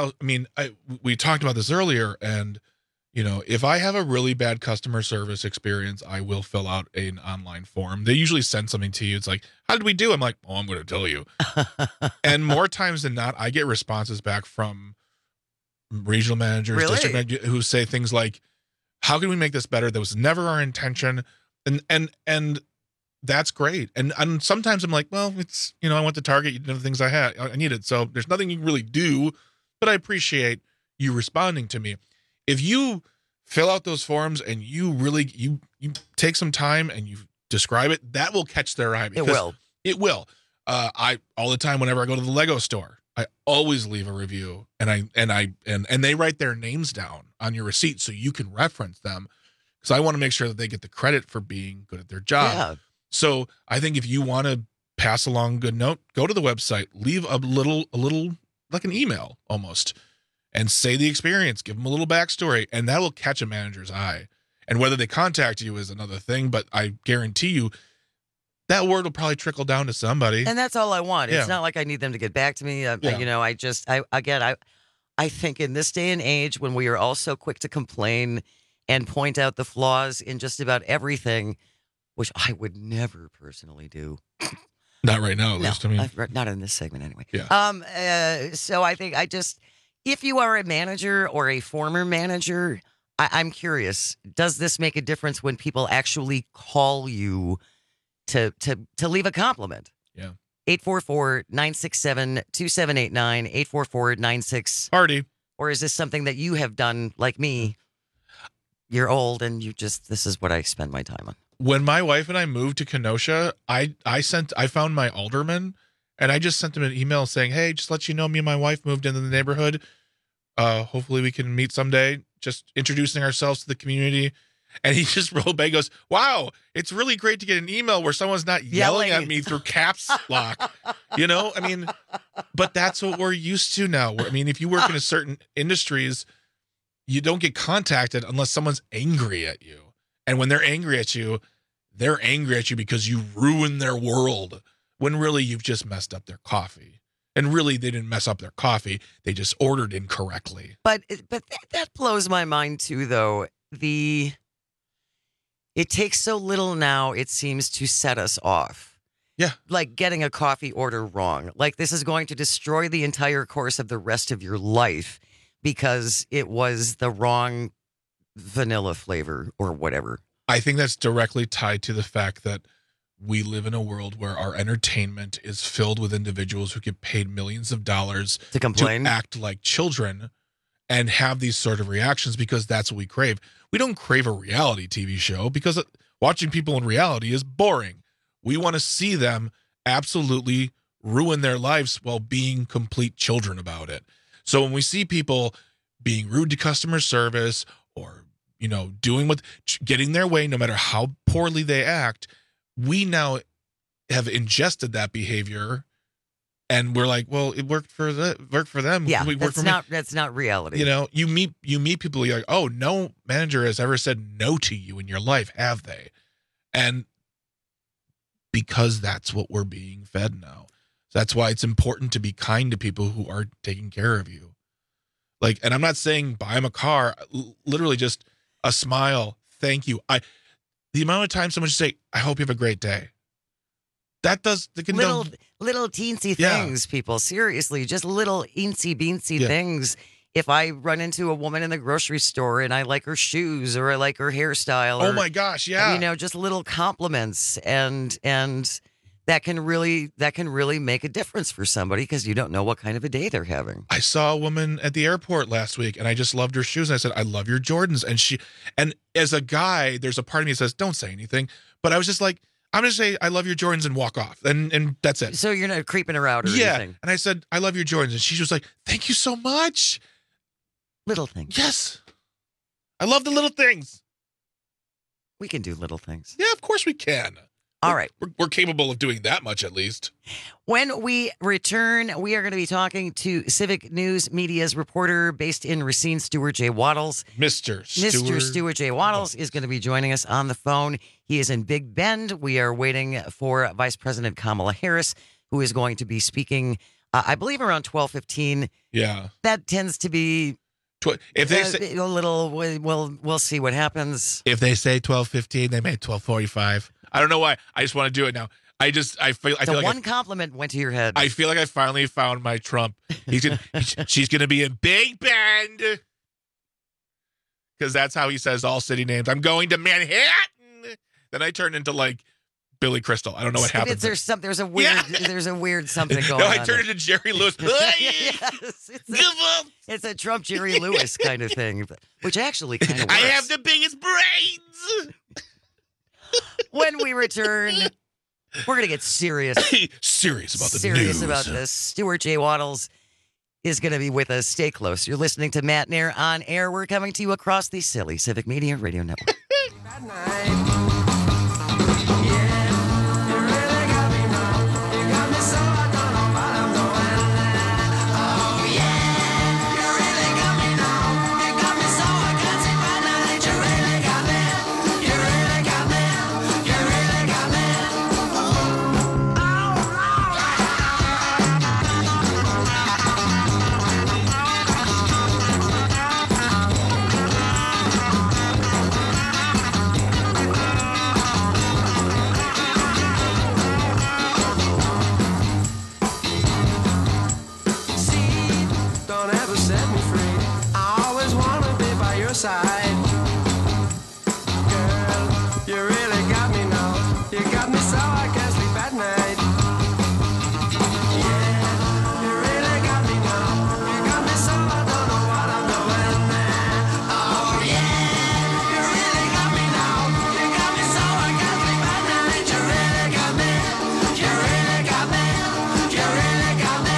we talked about this earlier, and, you know, if I have a really bad customer service experience, I will fill out an online form. They usually send something to you. It's like, how did we do? I'm like, oh, I'm going to tell you. And more times than not, I get responses back from regional managers, district managers, who say things like, how can we make this better? That was never our intention. And that's great. And sometimes I'm like, well, it's, you know, I went to Target, you know, the things I needed. So there's nothing you can really do, but I appreciate you responding to me. If you fill out those forms and you really, you take some time and you describe it, that will catch their eye. It will. It will. All the time, whenever I go to the Lego store, I always leave a review, and they write their names down on your receipt so you can reference them, because I want to make sure that they get the credit for being good at their job. Yeah. So I think if you want to pass along a good note, go to the website, leave a little like an email almost, and say the experience, give them a little backstory, and that will catch a manager's eye. And whether they contact you is another thing, but I guarantee you that word will probably trickle down to somebody. And that's all I want. Yeah. It's not like I need them to get back to me. You know, I think in this day and age when we are all so quick to complain and point out the flaws in just about everything, which I would never personally do. Not right now, at least. I mean, not in this segment anyway. Yeah. So I think if you are a manager or a former manager, I'm curious, does this make a difference when people actually call you to leave a compliment? Yeah. 844-967-2789, 844-96 Party. Or is this something that you have done like me? You're old and this is what I spend my time on. When my wife and I moved to Kenosha, I found my alderman, and I just sent him an email saying, hey, just let you know, me and my wife moved into the neighborhood. Hopefully we can meet someday. Just introducing ourselves to the community. And he just rolled back and goes, wow, it's really great to get an email where someone's not yelling at me through caps lock. You know, I mean, but that's what we're used to now. I mean, if you work in a certain industries, you don't get contacted unless someone's angry at you. And when they're angry at you because you ruined their world, when really you've just messed up their coffee. And really they didn't mess up their coffee. They just ordered incorrectly. But that blows my mind too, though. It takes so little now, it seems, to set us off. Yeah. Like getting a coffee order wrong. Like this is going to destroy the entire course of the rest of your life because it was the wrong vanilla flavor or whatever. I think that's directly tied to the fact that we live in a world where our entertainment is filled with individuals who get paid millions of dollars to complain, to act like children and have these sort of reactions because that's what we crave. We don't crave a reality TV show because watching people in reality is boring. We want to see them absolutely ruin their lives while being complete children about it. So when we see people being rude to customer service or, you know, getting their way no matter how poorly they act, we now have ingested that behavior. And we're like, well, it worked for them. Yeah, That's not reality. You know, you meet people, you're like, oh, no manager has ever said no to you in your life, have they? And because that's what we're being fed now. That's why it's important to be kind to people who are taking care of you. Like, and I'm not saying buy them a car, literally just a smile, thank you. The amount of time someone should say, I hope you have a great day. That does little teensy things, people. Seriously, just little eensy beensy things. If I run into a woman in the grocery store and I like her shoes or I like her hairstyle, oh my gosh, yeah, you know, just little compliments, and that can really make a difference for somebody because you don't know what kind of a day they're having. I saw a woman at the airport last week and I just loved her shoes and I said, I love your Jordans, and as a guy, there's a part of me that says, don't say anything, but I was just like, I'm going to say, I love your Jordans and walk off. And that's it. So you're not creeping her out or anything. And I said, I love your Jordans. And she was like, thank you so much. Little things. Yes. I love the little things. We can do little things. Yeah, of course we can. All right. We're capable of doing that much at least. When we return, we are going to be talking to Civic News Media's reporter based in Racine, Stuart J. Wattles. Mr. Stuart J. Wattles is going to be joining us on the phone. He is in Big Bend. We are waiting for Vice President Kamala Harris, who is going to be speaking, I believe, around 12:15. Yeah. That tends to be if they say a little. We'll see what happens. If they say 12:15, they made 12:45. I don't know why. I just want to do it now. I feel like one compliment went to your head. I feel like I finally found my Trump. She's gonna be in Big Bend because that's how he says all city names. I'm going to Manhattan. Then I turn into like Billy Crystal. I don't know what happens. There's a weird something going on. I turn into Jerry Lewis. Yes, it's a Trump Jerry Lewis kind of thing, which actually kind of works. I have the biggest brains. When we return, we're going to get serious. Serious about the news. Serious about this. Stuart J. Wattles is going to be with us. Stay close. You're listening to Matt Nair on Air. We're coming to you across the Silly Civic Media Radio Network. Side. Girl, you really got me now. You got me so I can't sleep at night. Yeah, you really got me now. You got me so I don't know what I'm doing there. Oh yeah, you really got me now. You got me so I can't sleep at night. You really got me. You really got me. You really got me.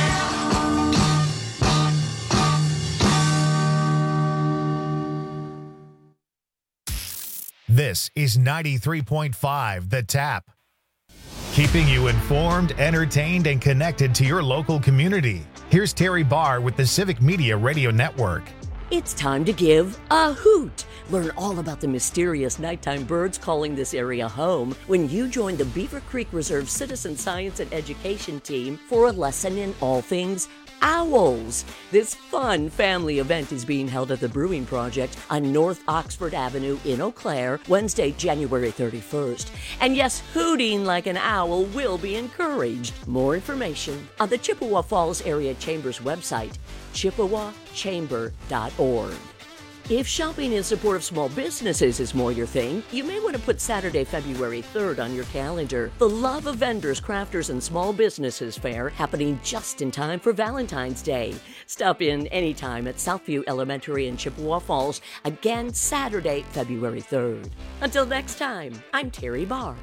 This is 93.5 The Tap. Keeping you informed, entertained, and connected to your local community. Here's Terry Barr with the Civic Media Radio Network. It's time to give a hoot. Learn all about the mysterious nighttime birds calling this area home when you join the Beaver Creek Reserve Citizen Science and Education team for a lesson in all things owls. This fun family event is being held at the Brewing Project on North Oxford Avenue in Eau Claire, Wednesday, January 31st. And yes, hooting like an owl will be encouraged. More information on the Chippewa Falls Area Chamber's website, chippewachamber.org. If shopping in support of small businesses is more your thing, you may want to put Saturday, February 3rd on your calendar. The Love of Vendors, Crafters, and Small Businesses Fair happening just in time for Valentine's Day. Stop in anytime at Southview Elementary in Chippewa Falls, again Saturday, February 3rd. Until next time, I'm Terry Barr.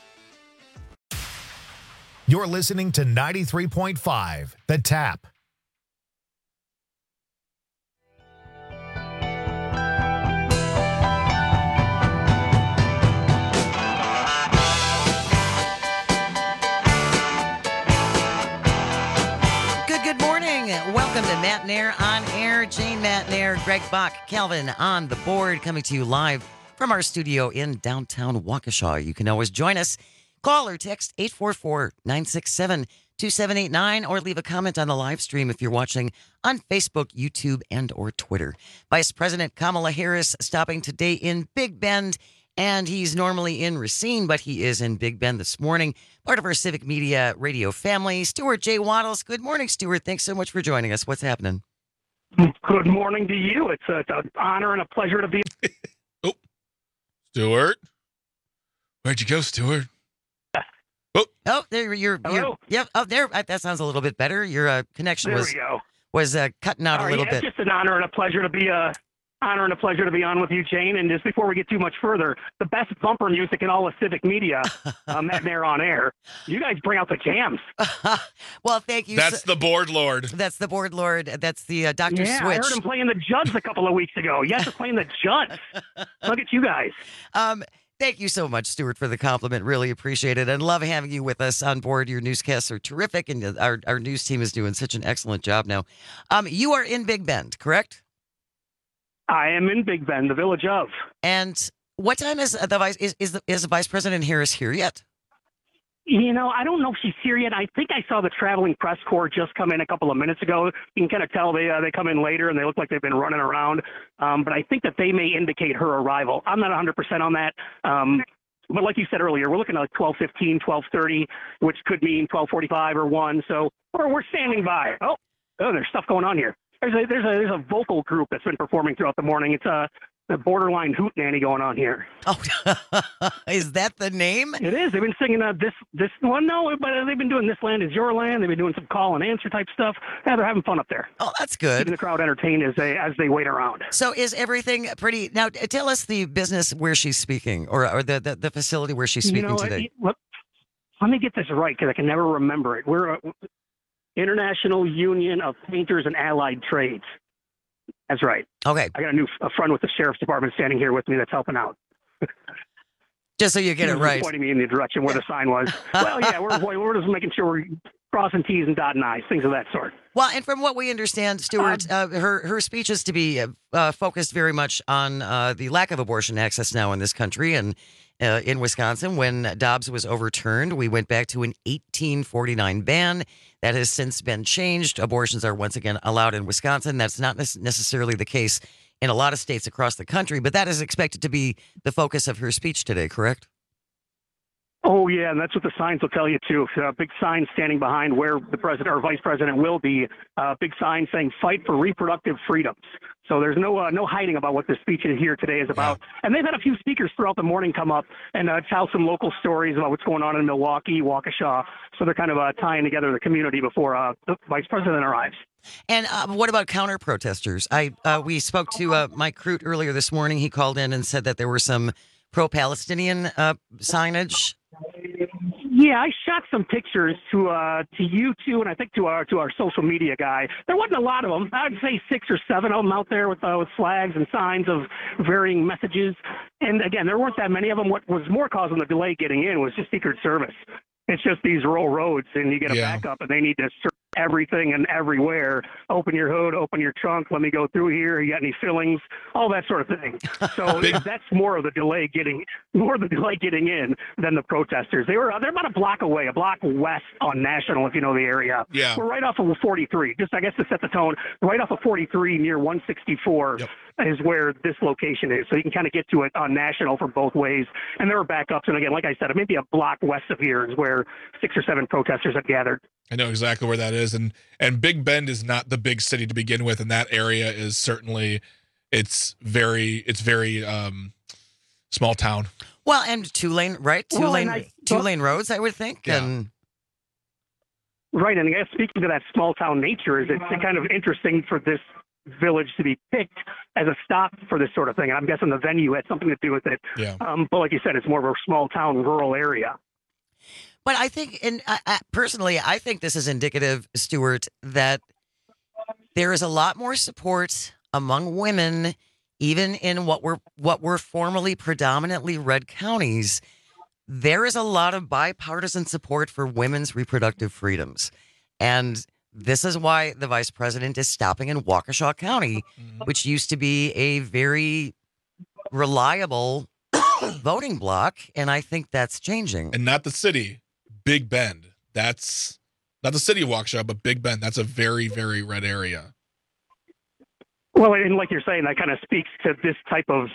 You're listening to 93.5 The Tap. Good morning. Welcome to Matt Nair on Air. Jane Matt Nair, Greg Bach, Calvin on the board, coming to you live from our studio in downtown Waukesha. You can always join us. Call or text 844-967-2789 or leave a comment on the live stream if you're watching on Facebook, YouTube, and or Twitter. Vice President Kamala Harris stopping today in Big Bend. And he's normally in Racine, but he is in Big Bend this morning. Part of our Civic Media Radio family. Stuart J. Waddles. Good morning, Stuart. Thanks so much for joining us. What's happening? Good morning to you. It's an honor and a pleasure to be. Stuart? Where'd you go, Stuart? Oh, there you're. Yep. Oh, there. That sounds a little bit better. Your connection There was we go. Cutting out a little bit. It's just an honor and a pleasure to be on with you, Jane. And just before we get too much further, the best bumper music in all of Civic Media, Matt Nair on Air. You guys bring out the jams. Well, thank you. That's the board lord. That's the board lord. That's the Dr. Yeah, Switch. I heard him playing the Judds a couple of weeks ago. Yes, they're playing the Judds. Look at you guys. Thank you so much, Stuart, for the compliment. Really appreciate it. And love having you with us on board. Your newscasts are terrific, and our news team is doing such an excellent job now. You are in Big Bend, correct? I am in Big Bend, the village of. And what time is the vice is Vice President Harris here yet? You know, I don't know if she's here yet. I think I saw the traveling press corps just come in a couple of minutes ago. You can kind of tell they come in later and they look like they've been running around. But I think that they may indicate her arrival. I'm not 100% on that. But like you said earlier, we're looking at like 12:15, 12:30, which could mean 12:45 or 1. So we're standing by. Oh, there's stuff going on here. There's a vocal group that's been performing throughout the morning. It's a borderline hootenanny going on here. Oh, is that the name? It is. They've been singing this one. No, but they've been doing This Land Is Your Land. They've been doing some call and answer type stuff. Yeah, they're having fun up there. Oh, that's good. Keeping the crowd entertained as they wait around. So is everything pretty? Now, tell us the business where she's speaking, or the facility where she's speaking today. Let me get this right because I can never remember it. We're International Union of Painters and Allied Trades. That's right. Okay. I got a friend with the Sheriff's Department standing here with me that's helping out. Just so you get it right. Pointing me in the direction where the sign was. Well, yeah, we're just making sure we're crossing T's and dotting I's, things of that sort. Well, and from what we understand, Stuart, her speech is to be focused very much on the lack of abortion access now in this country. And in Wisconsin, when Dobbs was overturned, we went back to an 1849 ban. That has since been changed. Abortions are once again allowed in Wisconsin. That's not necessarily the case in a lot of states across the country, but that is expected to be the focus of her speech today, correct? Oh, yeah, and that's what the signs will tell you, too. Big sign standing behind where the president or vice president will be. Big sign saying, fight for reproductive freedoms. So there's no hiding about what the speech here today is about. Yeah. And they've had a few speakers throughout the morning come up and tell some local stories about what's going on in Milwaukee, Waukesha. So they're kind of tying together the community before the vice president arrives. And what about counter protesters? We spoke to Mike Crute earlier this morning. He called in and said that there were some pro-Palestinian signage. Yeah, I shot some pictures to you two, and I think to our social media guy. There wasn't a lot of them. I'd say 6 or 7 of them out there with flags and signs of varying messages. And again, there weren't that many of them. What was more causing the delay getting in was just Secret Service. It's just these rural roads, and you get a backup, and they need to search everything and everywhere. Open your hood, open your trunk. Let me go through here. You got any fillings? All that sort of thing. So that's more of the delay getting in than the protesters. They're about a block away, a block west on National, if you know the area. Yeah. We're right off of 43. Just I guess to set the tone, right off of 43 near 164. Yep. Is where this location is. So you can kind of get to it on National from both ways. And there were backups. And again, like I said, maybe a block west of here is where 6 or 7 protesters had gathered. I know exactly where that is. And Big Bend is not the big city to begin with. And that area is certainly, it's very small town. Well, and 2-lane, right? Two-lane roads, I would think. Yeah. And right. And I guess speaking to that small town nature, it's kind of interesting for this village to be picked as a stop for this sort of thing. And I'm guessing the venue had something to do with it. Yeah. But like you said, it's more of a small town, rural area. But I think, and personally, I think this is indicative, Stuart, that there is a lot more support among women, even in what were formerly predominantly red counties. There is a lot of bipartisan support for women's reproductive freedoms. And this is why the vice president is stopping in Waukesha County, which used to be a very reliable voting block. And I think that's changing. And not the city, Big Bend. That's not the city of Waukesha, but Big Bend. That's a very, very red area. Well, and like you're saying, that kind of speaks to this type of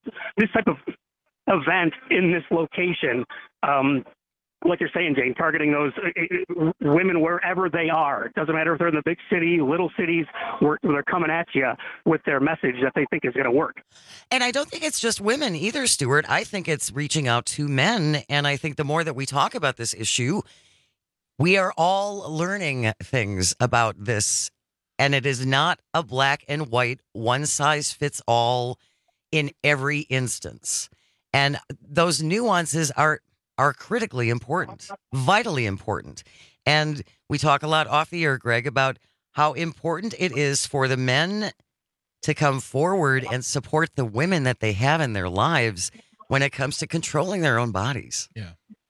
event in this location. Like you're saying, Jane, targeting those women wherever they are. It doesn't matter if they're in the big city, little cities, where they're coming at you with their message that they think is going to work. And I don't think it's just women either, Stuart. I think it's reaching out to men. And I think the more that we talk about this issue, we are all learning things about this. And it is not a black and white, one size fits all in every instance. And those nuances are critically important, vitally important. And we talk a lot off the air, Greg, about how important it is for the men to come forward and support the women that they have in their lives when it comes to controlling their own bodies. Yeah.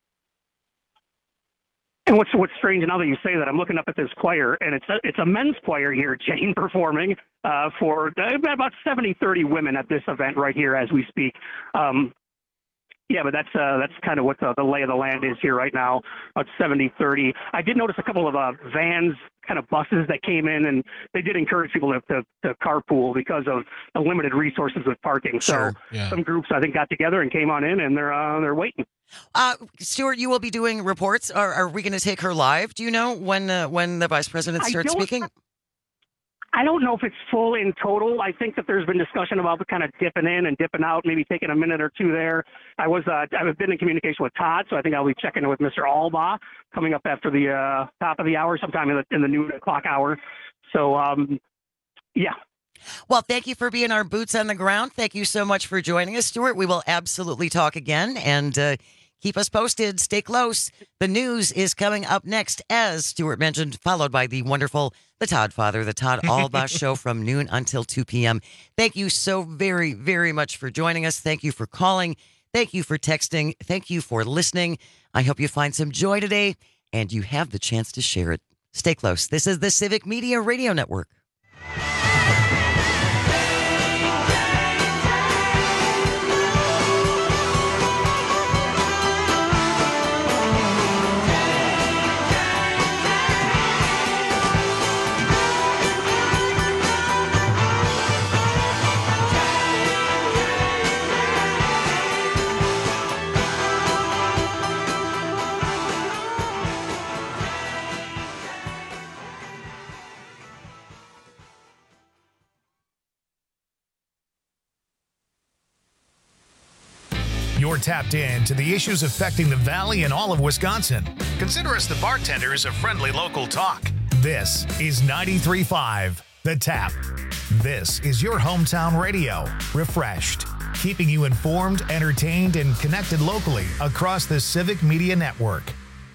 And what's strange now that you say that, I'm looking up at this choir, and it's a men's choir here, Jane, performing for about 70-30 women at this event right here as we speak. Yeah, but that's kind of what the lay of the land is here right now, about 70-30. I did notice a couple of vans, kind of buses that came in, and they did encourage people to carpool because of the limited resources with parking. Sure. So some groups, I think, got together and came on in, and they're waiting. Stuart, you will be doing reports. Are we going to take her live? Do you know when the vice president starts speaking? I don't know if it's full in total. I think that there's been discussion about kind of dipping in and dipping out, maybe taking a minute or two there. I've been in communication with Todd, so I think I'll be checking with Mr. Albaugh coming up after the top of the hour, sometime in the noon o'clock hour. So, yeah. Well, thank you for being our boots on the ground. Thank you so much for joining us, Stuart. We will absolutely talk again, and keep us posted. Stay close. The news is coming up next, as Stuart mentioned, followed by the wonderful The Todd Father, The Todd Albaugh Show from noon until 2 p.m. Thank you so very, very much for joining us. Thank you for calling. Thank you for texting. Thank you for listening. I hope you find some joy today, and you have the chance to share it. Stay close. This is the Civic Media Radio Network. You're tapped in to the issues affecting the Valley and all of Wisconsin. Consider us the bartenders of friendly local talk. This is 93.5 The Tap. This is your hometown radio, refreshed, keeping you informed, entertained, and connected locally across the Civic Media Network.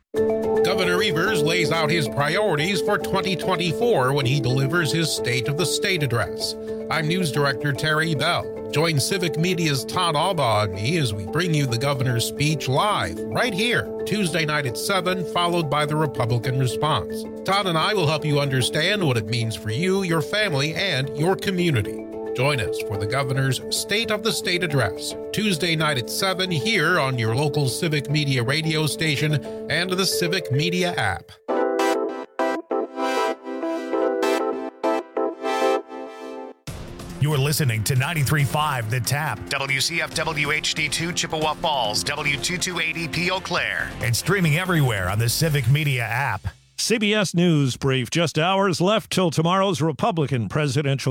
Governor Evers lays out his priorities for 2024 when he delivers his State of the State address. I'm News Director Terry Bell. Join Civic Media's Todd Albaugh and me as we bring you the governor's speech live, right here, Tuesday night at 7, followed by the Republican response. Todd and I will help you understand what it means for you, your family, and your community. Join us for the governor's State of the State address, Tuesday night at 7 here on your local Civic Media radio station and the Civic Media app. You're listening to 93.5 The Tap, WCFW HD2 Chippewa Falls, W228EP Eau Claire, and streaming everywhere on the Civic Media app. CBS News brief. Just hours left till tomorrow's Republican presidential